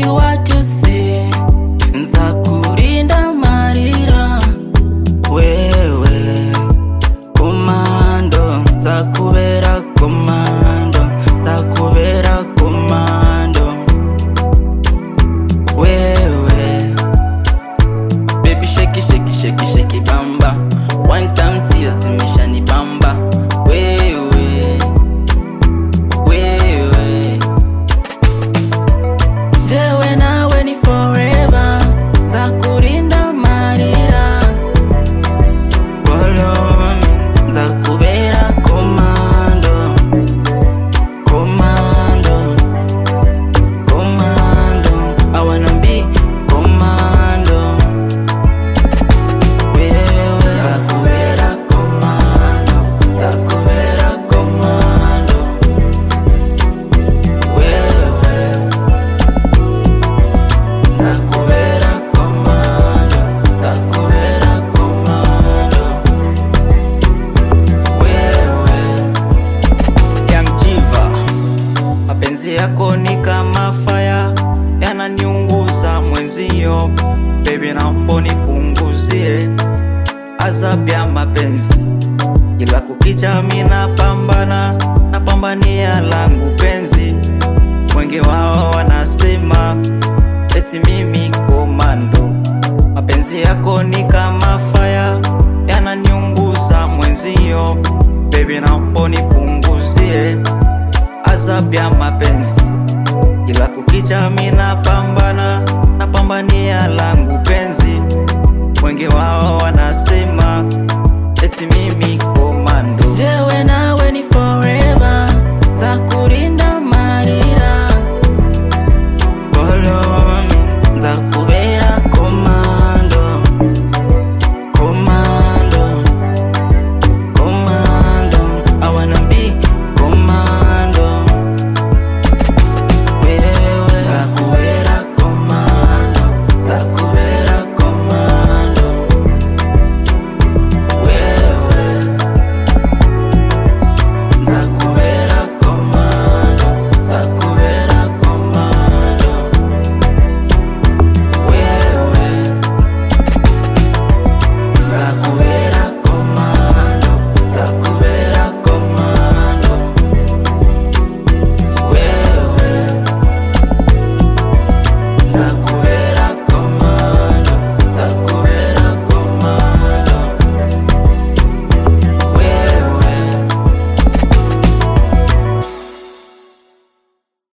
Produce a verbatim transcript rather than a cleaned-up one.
what you see. Nzakurinda marira wewe komando, nzakubera komando, nzakubera komando wewe. Baby shake shake shake shake bamba, one time see us mishani bamba wewe wewe. Jewe nawe ni forever, nzakurinda marira bolomi, nzakubera komando komando komando. I wanna be komando wewe, nzakubera komando, nzakubera komando wewe, nzakubera komando, nzakubera komando wewe. Young Jiva, mapenzi yako ni kama fire, yananiunguza mwenzio. Baby naomba nipunguzie adhabu ya mapenzi, ila kukicha mina pambana, napambania langu penzi. Wengi wao wanasema eti mimi komando, mapenzi yako ni kama